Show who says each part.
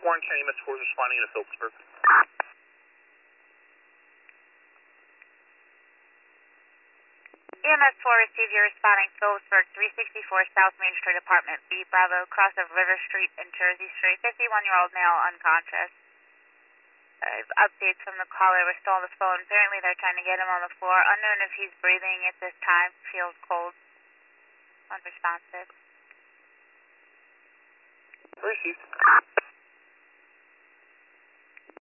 Speaker 1: Warren County EMS 4 is responding to Phillipsburg.
Speaker 2: EMS 4 received your responding Phillipsburg 364 South Main Street, Apartment B, Bravo, cross of River Street and Jersey Street, 51-year-old male, unconscious. Updates from the caller, we're still on the phone. Apparently they're trying to get him on the floor. Unknown if he's breathing at this time. Feels cold. Unresponsive.
Speaker 1: Received.